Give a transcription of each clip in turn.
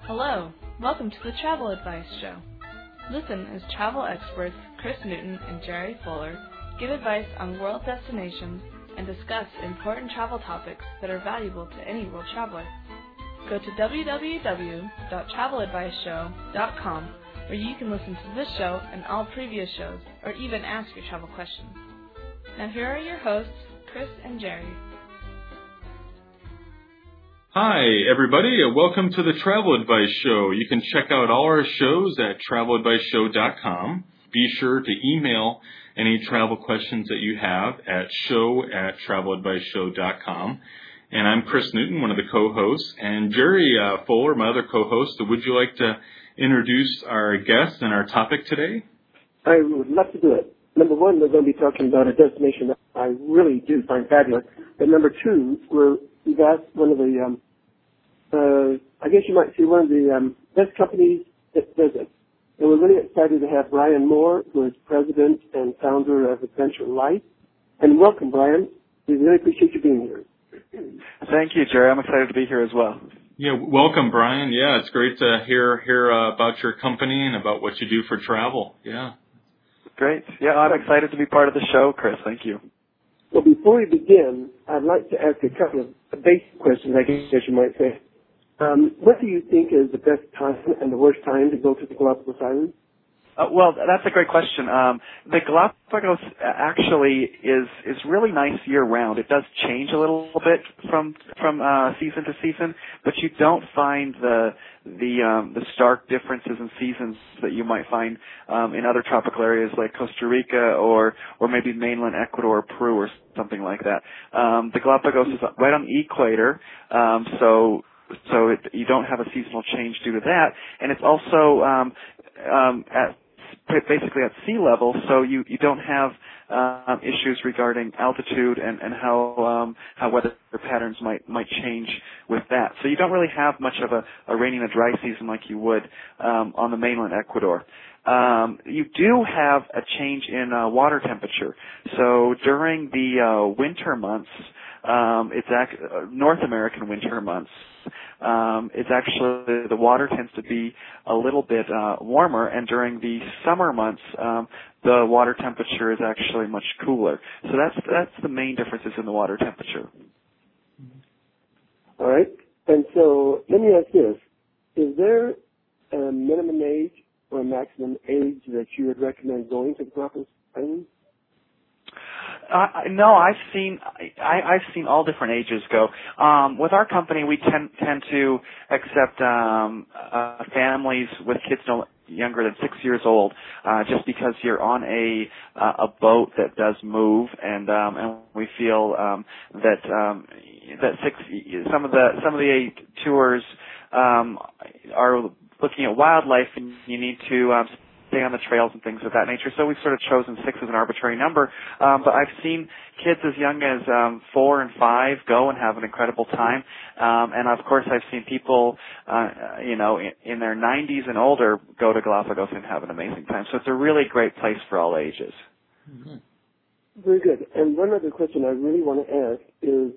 Hello, welcome to the Travel Advice Show. Listen as travel experts Chris Newton and Jerry Fuller give advice on world destinations and discuss important travel topics that are valuable to any world traveler. Go to www.traveladviceshow.com where you can listen to this show and all previous shows, or even ask your travel questions. Now here are your hosts, Chris and Jerry. Hi, everybody. Welcome to the Travel Advice Show. You can check out all our shows at traveladviceshow.com. Be sure to email any travel questions that you have at show@traveladviceshow.com. And I'm Chris Newton, one of the co-hosts. And Jerry Fuller, my other co-host. Would you like to introduce our guest and our topic today? I would love to do it. Number one, we're going to be talking about a destination that I really do find fabulous. But number two, we've asked one of the I guess you might say one of the best companies that does it. And we're really excited to have Brian Moore, who is president and founder of Adventure Life. And welcome, Brian. We really appreciate you being here. Thank you, Jerry. I'm excited to be here as well. Yeah, welcome, Brian. Yeah, it's great to hear about your company and about what you do for travel. Yeah. Great. Yeah, I'm excited to be part of the show, Chris. Thank you. Well, before we begin, I'd like to ask a couple of basic questions, I guess you might say. What do you think is the best time and the worst time to go to the Galapagos Islands? Well, that's a great question. The Galapagos actually is really nice year-round. It does change a little bit from season to season, but you don't find the stark differences in seasons that you might find in other tropical areas like Costa Rica or maybe mainland Ecuador or Peru or something like that. The Galapagos is right on the equator, so you don't have a seasonal change due to that, and it's also basically at sea level, so you don't have issues regarding altitude and how weather patterns might change with that. So you don't really have much of a rainy and a dry season like you would on the mainland Ecuador. You do have a change in water temperature. So during the winter months, North American winter months, it's actually the water tends to be a little bit warmer, and during the summer months, the water temperature is actually much cooler. So that's the main differences in the water temperature. All right. And so let me ask this: is there a minimum age or a maximum age that you would recommend going to the Galapagos Islands? No, I've seen all different ages go. With our company, we tend to accept families with kids no younger than 6 years old, just because you're on a boat that does move, and we feel that some of the tours are looking at wildlife, and you need to stay on the trails and things of that nature. So we've sort of chosen 6 as an arbitrary number. But I've seen kids as young as 4 and 5 go and have an incredible time. And of course, I've seen people, in their 90s and older go to Galapagos and have an amazing time. So it's a really great place for all ages. Mm-hmm. Very good. And one other question I really want to ask is,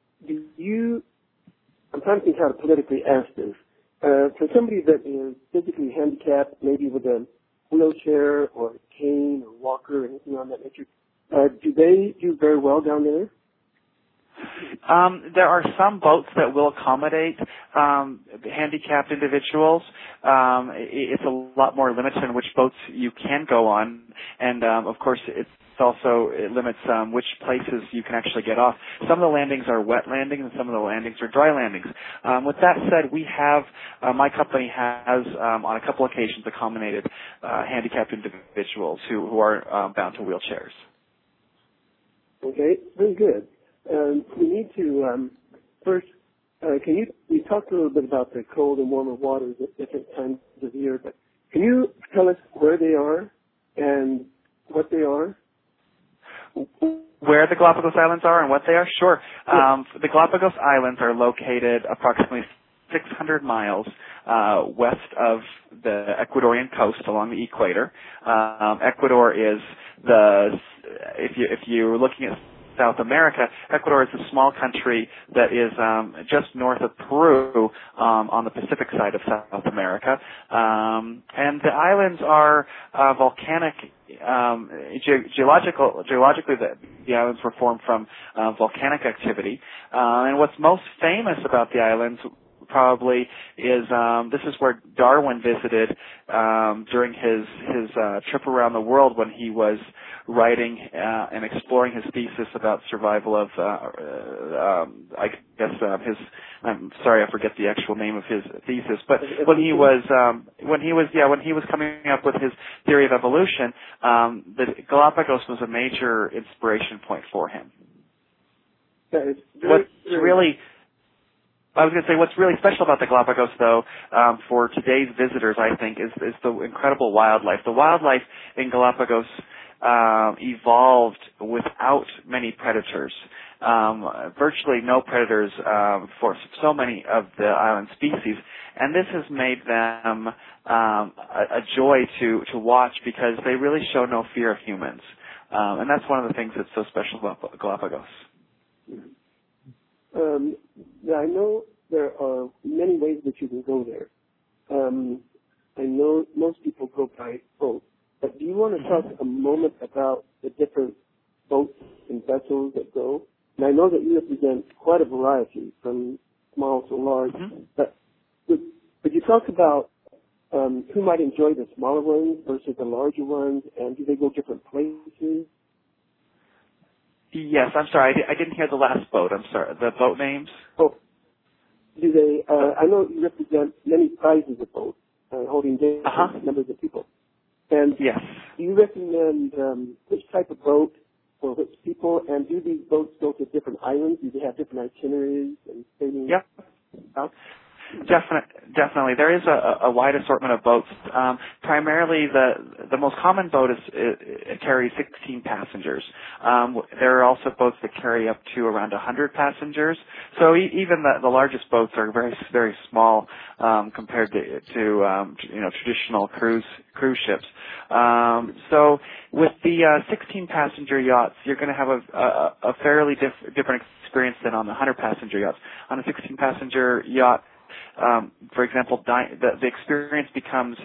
I'm trying to think how to politically ask this. For somebody that is physically handicapped, maybe with a wheelchair or a cane or walker or anything on that nature, do they do very well down there? There are some boats that will accommodate handicapped individuals. It's a lot more limited in which boats you can go on, and of course it limits which places you can actually get off. Some of the landings are wet landings and some of the landings are dry landings. With that said, my company has on a couple occasions accommodated handicapped individuals who are bound to wheelchairs. Okay, very good. We need to first. Can you talk a little bit about the cold and warmer waters at different times of the year? But can you tell us where they are and what they are? Where the Galapagos Islands are and what they are? Sure. The Galapagos Islands are located approximately 600 miles west of the Ecuadorian coast along the equator. Ecuador is if you're looking at South America, Ecuador is a small country that is just north of Peru on the Pacific side of South America. And the islands are volcanic. Geologically, the islands were formed from volcanic activity. And what's most famous about the islands probably is this is where Darwin visited during his trip around the world when he was writing and exploring his thesis about survival of I'm sorry, I forget the actual name of his thesis, but when he was coming up with his theory of evolution, the Galapagos was a major inspiration point for him. What's really special about the Galapagos, though, for today's visitors, I think, is the incredible wildlife. The wildlife in Galapagos evolved without many predators. Virtually no predators for so many of the island species, and this has made them a joy to watch because they really show no fear of humans, and that's one of the things that's so special about Galapagos. I know there are many ways that you can go there. I know most people go by boat, but do you want to talk a moment about the different boats and vessels that go? And I know that you represent quite a variety, from small to large, but would you talk about who might enjoy the smaller ones versus the larger ones, and do they go different places? Yes, I'm sorry, I didn't hear the last boat. I'm sorry, the boat names? Oh, do they, I know you represent many sizes of boats, holding different numbers of people. And yes. Do you recommend which type of boat for which people, and do these boats go to different islands? Do they have different itineraries and sailing? Yep. Definitely. There is a wide assortment of boats. Primarily, the most common boat it carries 16 passengers. There are also boats that carry up to around 100 passengers. So even the largest boats are very, very small compared to traditional cruise ships. So with the 16 passenger yachts, you're going to have a fairly different experience than on the 100 passenger yachts. On a 16 passenger yacht, for example, the experience becomes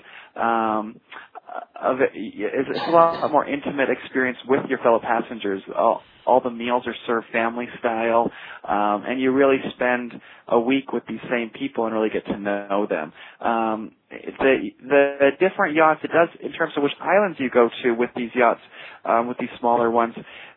it's a lot more intimate experience with your fellow passengers. All the meals are served family style, and you really spend a week with these same people and really get to know them. The different yachts, it does in terms of which islands you go to with these yachts, with these smaller ones.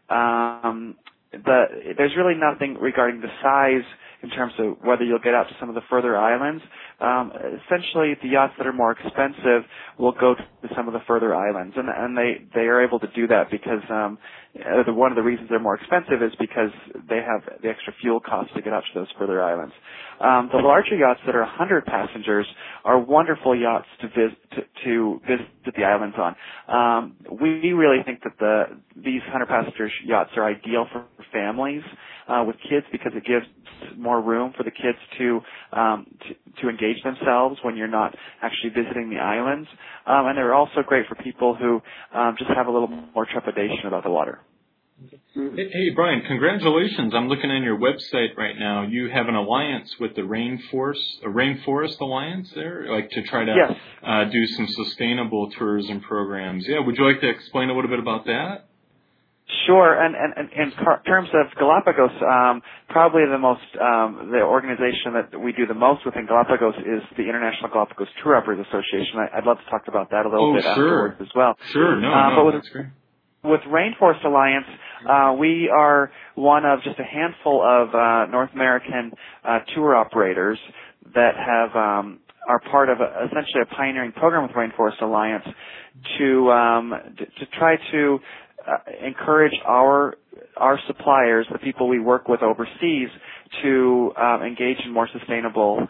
There's really nothing regarding the size in terms of whether you'll get out to some of the further islands. Essentially, the yachts that are more expensive will go to some of the further islands, and they are able to do that because one of the reasons they're more expensive is because they have the extra fuel costs to get out to those further islands. The larger yachts that are 100 passengers are wonderful yachts to visit the islands on. We really think that these 100 passenger yachts are ideal for families with kids because it gives more room for the kids to engage themselves when you're not actually visiting the islands, and they're also great for people who just have a little more trepidation about the water. Hey, Brian, congratulations. I'm looking on your website right now. You have an alliance with the Rainforest Alliance there, like to try to do some sustainable tourism programs. Yeah, would you like to explain a little bit about that? Sure, and in terms of Galapagos, probably the organization that we do the most within Galapagos is the International Galapagos Tour Operators Association. I'd love to talk about that a little bit afterwards as well. Sure, that's great. With Rainforest Alliance, we are one of just a handful of North American tour operators that are part of essentially a pioneering program with Rainforest Alliance to try to encourage our suppliers, the people we work with overseas, to engage in more sustainable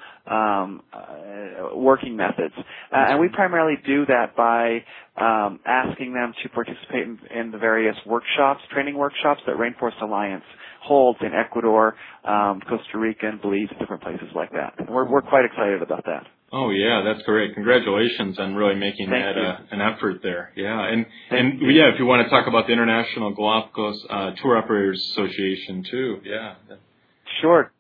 working methods. And we primarily do that by asking them to participate in the various training workshops that Rainforest Alliance holds in Ecuador, Costa Rica, and Belize, different places like that. And we're quite excited about that. Oh yeah, that's great. Congratulations on really making that an effort there. Yeah, and if you want to talk about the International Galapagos Tour Operators Association too. Yeah. Sure,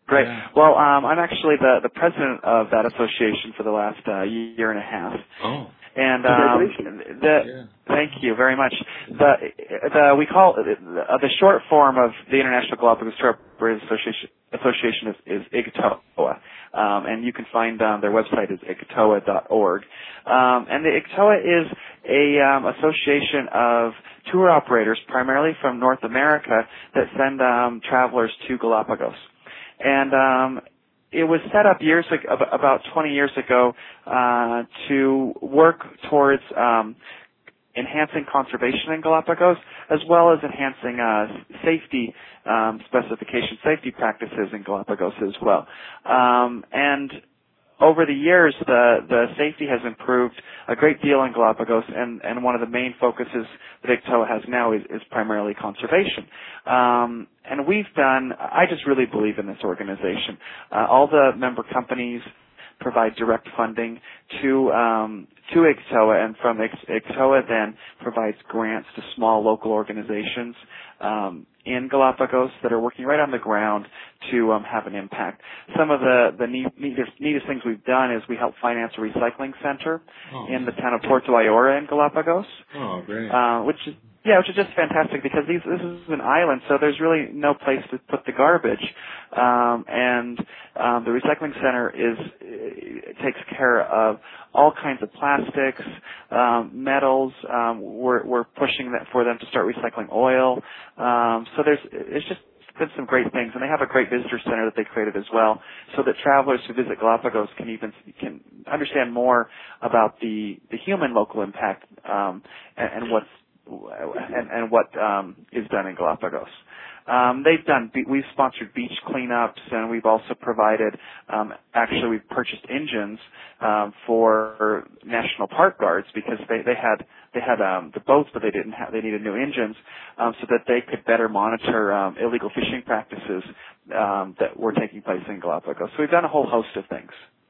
Great. Yeah. Well, I'm actually the president of that association for the last year and a half. Oh. And Congratulations. thank you very much. We call the short form of the International Galapagos Tour Operators Association is IGTOA, and you can find their website is igtoa.org. And the IGTOA is a association of tour operators, primarily from North America, that send travelers to Galapagos. And it was set up about 20 years ago, to work towards enhancing conservation in Galapagos, as well as enhancing safety safety practices in Galapagos as well. And over the years, the safety has improved a great deal in Galapagos, and one of the main focuses that IGTOA has now is primarily conservation. And I just really believe in this organization. All the member companies provide direct funding to IGTOA, and from IGTOA then provides grants to small local organizations in Galapagos that are working right on the ground to have an impact. Some of the neatest things we've done is we help finance a recycling center in the town of Porto Ayora in Galapagos. Oh, great. Which is just fantastic, because this is an island, so there's really no place to put the garbage. And the recycling center takes care of all kinds of plastics, metals. We're pushing for them to start recycling oil. So it's just been some great things, and they have a great visitor center that they created as well, so that travelers who visit Galapagos can understand more about the human local impact and what is done in Galapagos. We've sponsored beach cleanups, and we've also provided, we've purchased engines for national park guards, because they had the boats, but they needed new engines, so that they could better monitor illegal fishing practices that were taking place in Galapagos. So we've done a whole host of things.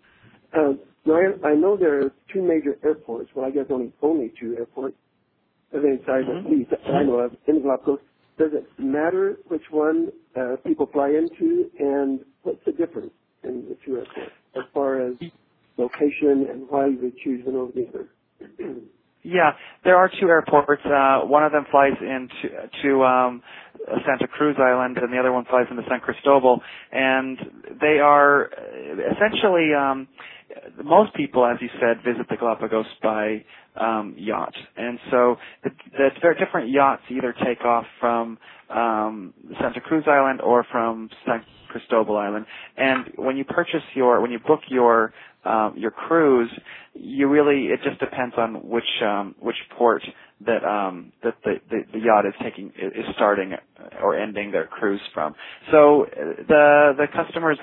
I know there are two major airports. Well, I guess only two airports inside at least that I know of in Galapagos. Does it matter which one people fly into, and what's the difference in the two airports as far as location and why you would choose one over the other? Yeah, there are two airports. One of them flies to Santa Cruz Island, and the other one flies into San Cristobal. And they are essentially, most people, as you said, visit the Galapagos by yacht. And so the very different yachts either take off from Santa Cruz Island or from San Cristobal Island. And when you book your cruise, it just depends on which port that the yacht is starting or ending their cruise from. So the customers,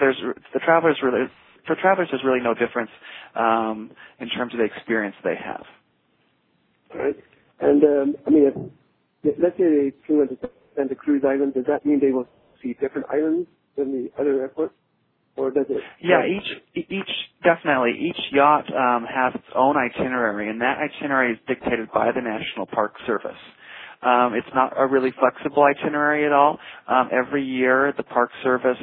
for travelers, there's really no difference in terms of the experience they have. All right. And let's say they flew into Santa Cruz Island, does that mean they will see different islands than the other airports? Or does it? Yeah, each yacht has its own itinerary, and that itinerary is dictated by the National Park Service. It's not a really flexible itinerary at all. Every year, the Park Service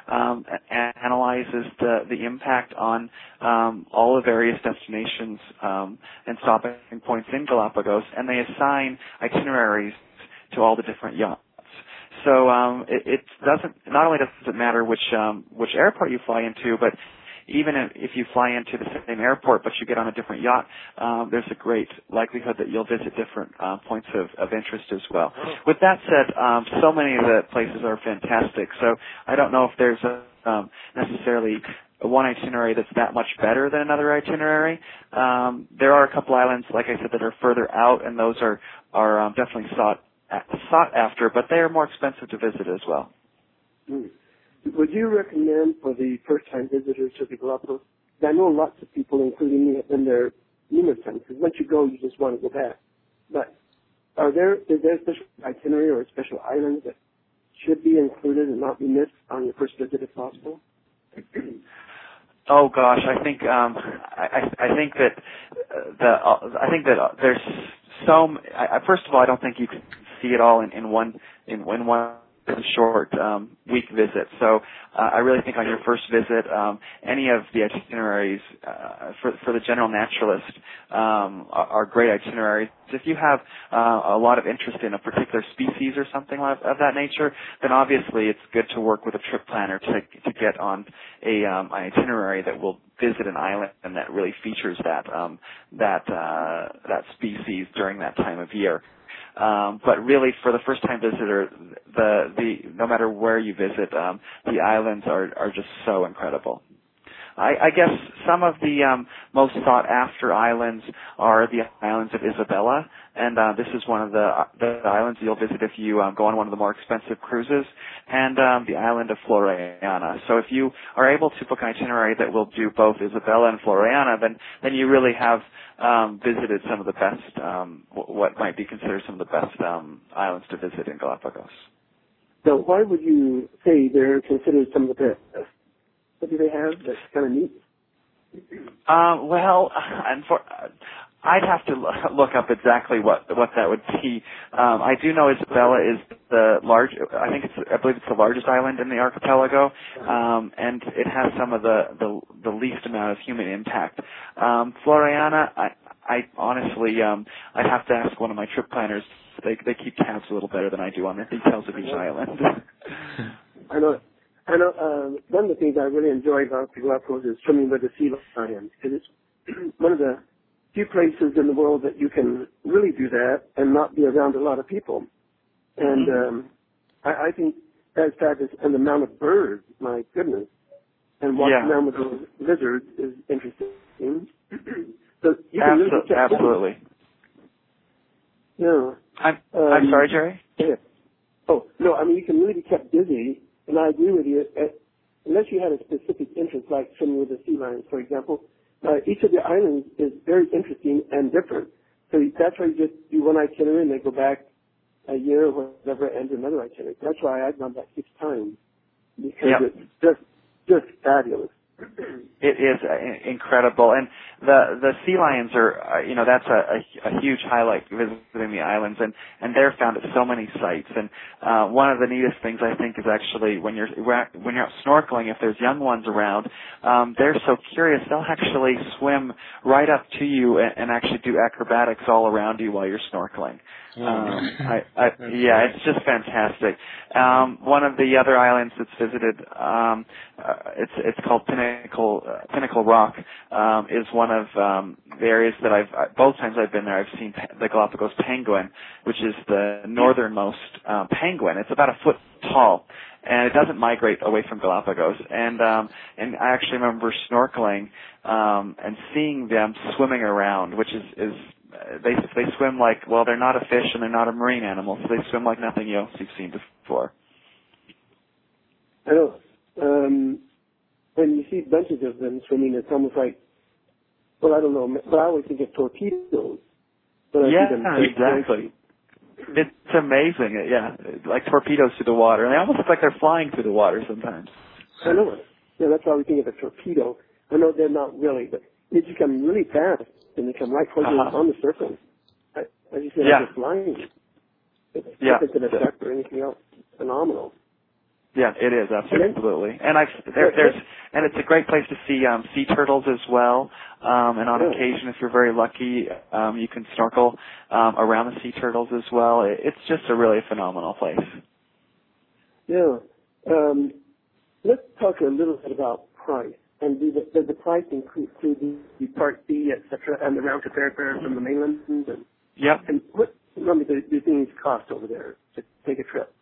analyzes the impact on all the various destinations and stopping points in Galapagos, and they assign itineraries to all the different yachts. So it doesn't. Not only does it matter which airport you fly into, but even if you fly into the same airport but you get on a different yacht, there's a great likelihood that you'll visit different points of interest as well. With that said, so many of the places are fantastic. So I don't know if there's necessarily one itinerary that's that much better than another itinerary. There are a couple islands, like I said, that are further out, and those are definitely sought after, but they are more expensive to visit as well. Would you recommend for the first-time visitors to the Galapagos? I know lots of people, including me, have been there numerous times, because once you go, you just want to go back. But is there a special itinerary or a special island that should be included and not be missed on your first visit if possible? Oh gosh, I think that there's so. First of all, I don't think you can see it all in one short week visit. So I really think on your first visit, any of the itineraries for the general naturalist are great itineraries. If you have a lot of interest in a particular species or something of that nature, then obviously it's good to work with a trip planner to get on an itinerary that will visit an island and that really features that species during that time of year. But really, for the first-time visitor, no matter where you visit, the islands are just so incredible. I guess some of the most sought-after islands are the islands of Isabella, and this is one of the islands you'll visit if you go on one of the more expensive cruises, and the island of Floreana. So if you are able to book an itinerary that will do both Isabella and Floreana, then you really have visited some of the best, what might be considered some of the best islands to visit in Galapagos. So why would you say they're considered some of the best? What do they have that's kind of neat? Well, I'd have to look up exactly what that would be. I do know Isabella is I believe it's the largest island in the archipelago, and it has some of the least amount of human impact. Floreana, I honestly, I'd have to ask one of my trip planners. They keep tabs a little better than I do on the details of each island. I know. One of the things I really enjoy about the Galapagos is swimming with the sea lions, because it's one of the few places in the world that you can really do that and not be around a lot of people. And I think that's fabulous. And the amount of birds, my goodness. And walking around with those lizards is interesting. So you can really absolutely. Yeah. I'm sorry, Jerry? Yeah. Oh, no, I mean, you can really be kept busy. And I agree with you, unless you had a specific interest, like swimming with the sea lions, for example, each of the islands is very interesting and different. So that's why you just do one itinerary and then go back a year or whatever and do another itinerary. That's why I've done that 6 times, because it's just fabulous. It is incredible, and the sea lions are, that's a huge highlight visiting the islands, and they're found at so many sites. And one of the neatest things I think is actually when you're out snorkeling, if there's young ones around, they're so curious they'll actually swim right up to you and actually do acrobatics all around you while you're snorkeling. It's just fantastic. One of the other islands that's visited, it's called Pinnacle Rock, is one of the areas that both times I've been there, I've seen the Galapagos penguin, which is the northernmost penguin. It's about a foot tall, and it doesn't migrate away from Galapagos. And I actually remember snorkeling and seeing them swimming around, which is they swim like, well, they're not a fish and they're not a marine animal, so they swim like nothing else you've seen before. I know. When you see bunches of them swimming, it's almost like, well, I don't know, but I always think of torpedoes. Exactly. It's amazing, like torpedoes through the water. And they almost look like they're flying through the water sometimes. I know it. Yeah, that's why we think of a torpedo. I know they're not really, but they just come really fast, and they come right towards you on the surface. As you said, they're flying. It's different than a duck or anything else. It's phenomenal. Yeah, it is, absolutely. And and it's a great place to see sea turtles as well. And on occasion, if you're very lucky, you can snorkel around the sea turtles as well. It's just a really phenomenal place. Yeah. Let's talk a little bit about price. And does the price include the Part B, et cetera, and the round-trip airfare from the mainland? And what do things cost over there to take a trip?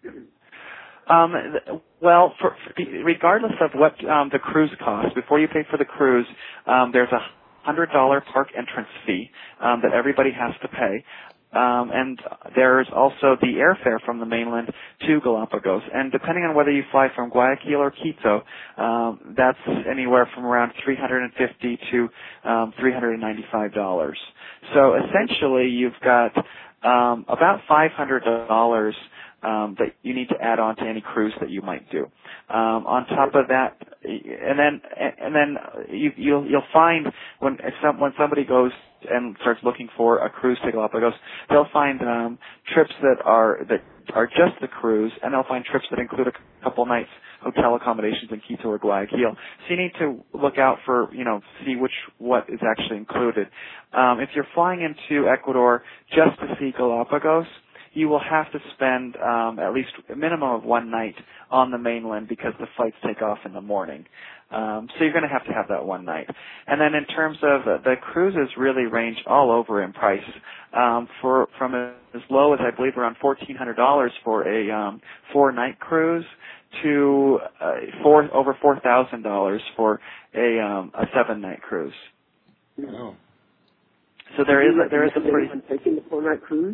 Well, regardless of what the cruise costs, before you pay for the cruise, there's a $100 park entrance fee that everybody has to pay. And there's also the airfare from the mainland to Galapagos. And depending on whether you fly from Guayaquil or Quito, that's anywhere from around $350 to $395. So essentially, you've got about $500 that you need to add on to any cruise that you might do. On top of that, and then you'll find when somebody goes and starts looking for a cruise to Galapagos, they'll find trips that are just the cruise, and they'll find trips that include a couple nights hotel accommodations in Quito or Guayaquil. So you need to look out for, see what is actually included. If you're flying into Ecuador just to see Galapagos, you will have to spend at least a minimum of one night on the mainland because the flights take off in the morning. So you're going to have that one night. And then in terms of the cruises really range all over in price, from as low as I believe around $1,400 for a 4-night cruise to over $4,000 for a 7-night cruise. Wow. So there is a pretty taking the 4-night cruise.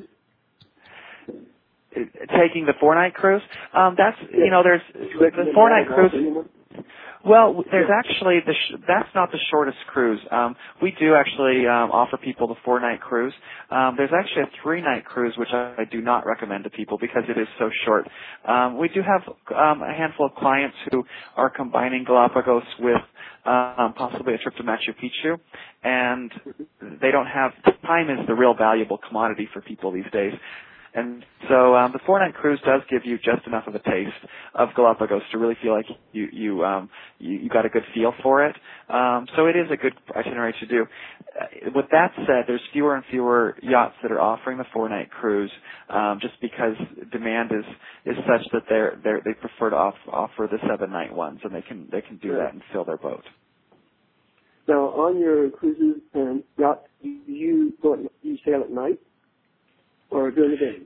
Taking the 4-night cruise, there's the 4-night cruise. Well, there's actually that's not the shortest cruise. We do actually offer people the 4-night cruise. There's actually a 3-night cruise, which I do not recommend to people because it is so short. We do have a handful of clients who are combining Galapagos with possibly a trip to Machu Picchu, and they don't have time is the real valuable commodity for people these days. And so the 4-night cruise does give you just enough of a taste of Galapagos to really feel like you got a good feel for it. So it is a good itinerary to do. With that said, there's fewer and fewer yachts that are offering the 4-night cruise, just because demand is such that they prefer to offer the 7-night ones, and they can do that and fill their boat. Now, on your cruises and yachts, do you sail at night? Or during the day?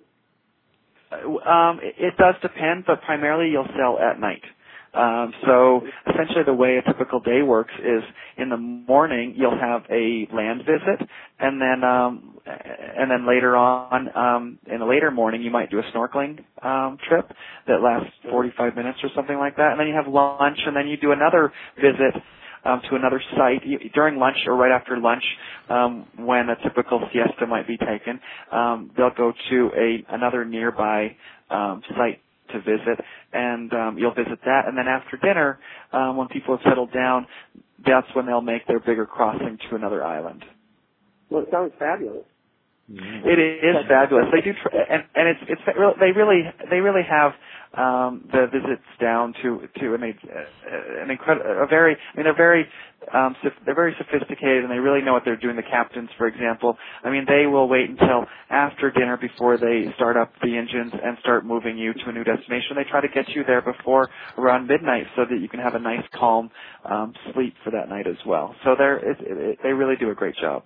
It does depend, but primarily you'll sail at night. So essentially the way a typical day works is in the morning you'll have a land visit, and then later on in the later morning you might do a snorkeling trip that lasts 45 minutes or something like that, and then you have lunch, and then you do another visit to another site during lunch or right after lunch, when a typical siesta might be taken. They'll go to another nearby site to visit, and you'll visit that. And then after dinner, when people have settled down, that's when they'll make their bigger crossing to another island. Well, it sounds fabulous. It is fabulous. They do, they really have the visits down to an incredible, they're very sophisticated, and they really know what they're doing. The captains, for example, they will wait until after dinner before they start up the engines and start moving you to a new destination. They try to get you there before around midnight so that you can have a nice, calm sleep for that night as well. So they really do a great job.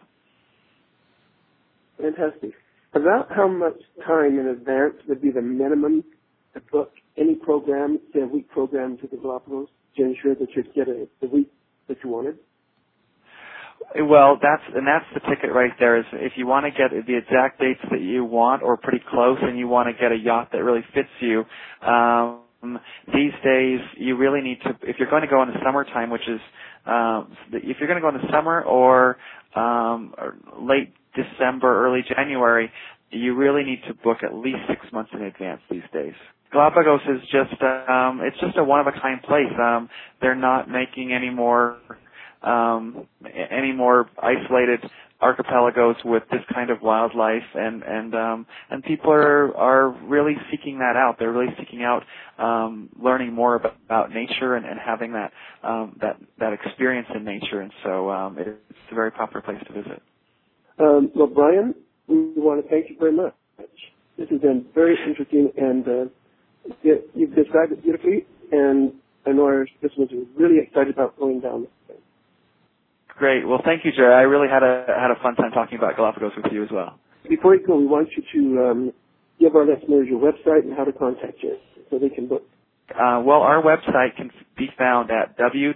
Fantastic. About how much time in advance would be the minimum to book any program, say a week program to the Galapagos, to ensure that you'd get the week that you wanted? Well, that's the ticket right there. Is if you want to get the exact dates that you want, or pretty close, and you want to get a yacht that really fits you. These days, you really need to, if you're going to go in the summertime, which is, if you're going to go in the summer or late December, early January, you really need to book at least 6 months in advance these days. Galapagos is just, it's just a one-of-a-kind place. They're not making any more isolated archipelagos with this kind of wildlife, and people are really seeking that out. They're really seeking out learning more about nature and having that experience in nature, and so it's a very popular place to visit. Well, Brian, we want to thank you very much. This has been very interesting, and you've described it beautifully, and I know our listeners are really excited about going down this thing. Great. Well, thank you, Jerry. I really had a fun time talking about Galapagos with you as well. Before you go, we want you to give our listeners your website and how to contact you so they can book. Well, our website can be found at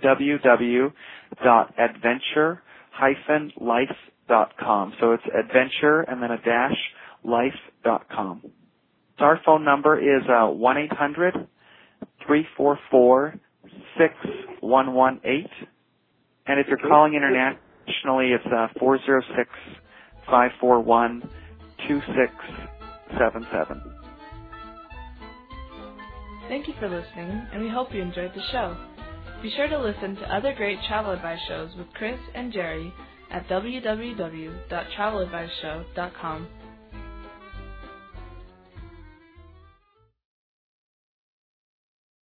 www.adventure-life.com. So it's adventure and then a dash life.com. Our phone number is 1-800-344-6118. And if you're calling internationally, it's 406-541-2677. Thank you for listening, and we hope you enjoyed the show. Be sure to listen to other great travel advice shows with Chris and Jerry at www.traveladviceshow.com